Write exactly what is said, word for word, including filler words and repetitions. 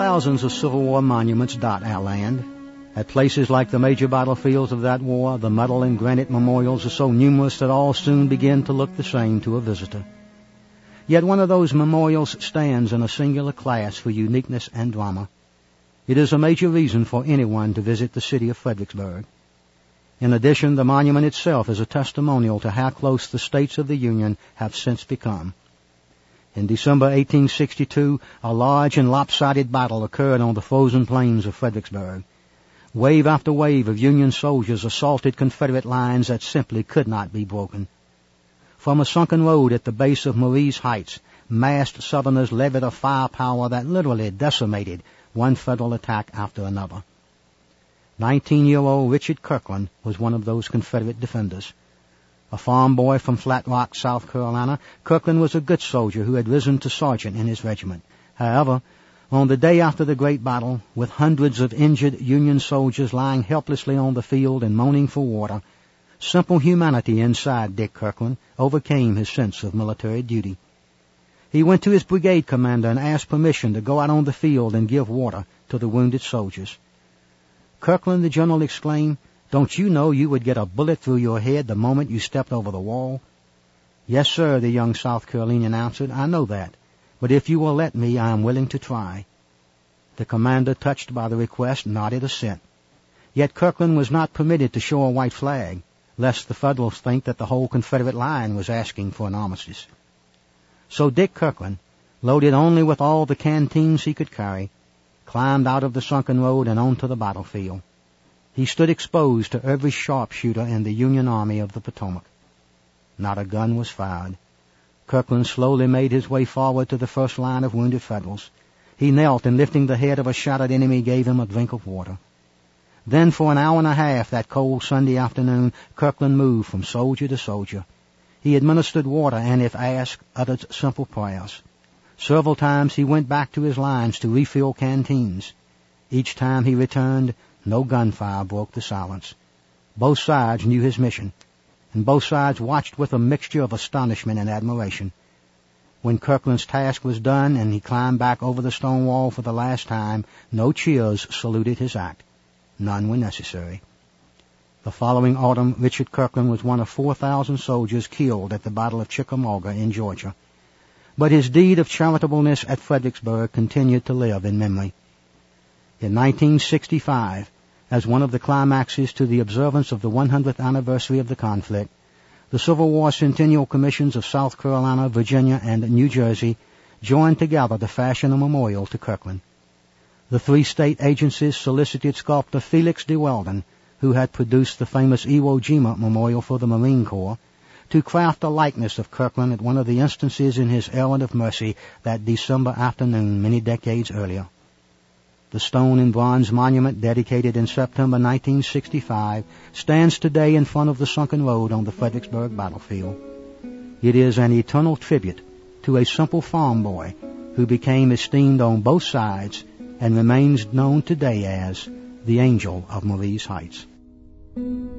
Thousands of Civil War monuments dot our land. At places like the major battlefields of that war, the metal and granite memorials are so numerous that all soon begin to look the same to a visitor. Yet one of those memorials stands in a singular class for uniqueness and drama. It is a major reason for anyone to visit the city of Fredericksburg. In addition, the monument itself is a testimonial to how close the states of the Union have since become. In December eighteen sixty-two, a large and lopsided battle occurred on the frozen plains of Fredericksburg. Wave after wave of Union soldiers assaulted Confederate lines that simply could not be broken. From a sunken road at the base of Marye's Heights, massed Southerners levied a firepower that literally decimated one Federal attack after another. Nineteen-year-old Richard Kirkland was one of those Confederate defenders. A farm boy from Flat Rock, South Carolina, Kirkland was a good soldier who had risen to sergeant in his regiment. However, on the day after the great battle, with hundreds of injured Union soldiers lying helplessly on the field and moaning for water, simple humanity inside Dick Kirkland overcame his sense of military duty. He went to his brigade commander and asked permission to go out on the field and give water to the wounded soldiers. "Kirkland," the general exclaimed, "don't you know you would get a bullet through your head the moment you stepped over the wall?" "Yes, sir," the young South Carolinian answered, "I know that. But if you will let me, I am willing to try." The commander, touched by the request, nodded assent. Yet Kirkland was not permitted to show a white flag, lest the Federals think that the whole Confederate line was asking for an armistice. So Dick Kirkland, loaded only with all the canteens he could carry, climbed out of the sunken road and onto the battlefield. He stood exposed to every sharpshooter in the Union Army of the Potomac. Not a gun was fired. Kirkland slowly made his way forward to the first line of wounded Federals. He knelt and, lifting the head of a shattered enemy, gave him a drink of water. Then for an hour and a half that cold Sunday afternoon, Kirkland moved from soldier to soldier. He administered water and, if asked, uttered simple prayers. Several times he went back to his lines to refill canteens. Each time he returned, no gunfire broke the silence. Both sides knew his mission, and both sides watched with a mixture of astonishment and admiration. When Kirkland's task was done and he climbed back over the stone wall for the last time, no cheers saluted his act. None were necessary. The following autumn, Richard Kirkland was one of four thousand soldiers killed at the Battle of Chickamauga in Georgia. But his deed of charitableness at Fredericksburg continued to live in memory. In nineteen sixty-five, as one of the climaxes to the observance of the one hundredth anniversary of the conflict, the Civil War Centennial Commissions of South Carolina, Virginia, and New Jersey joined together to fashion a memorial to Kirkland. The three state agencies solicited sculptor Felix de Weldon, who had produced the famous Iwo Jima Memorial for the Marine Corps, to craft a likeness of Kirkland at one of the instances in his errand of mercy that December afternoon many decades earlier. The stone and bronze monument, dedicated in September nineteen sixty-five, stands today in front of the sunken road on the Fredericksburg battlefield. It is an eternal tribute to a simple farm boy who became esteemed on both sides and remains known today as the Angel of Marye's Heights.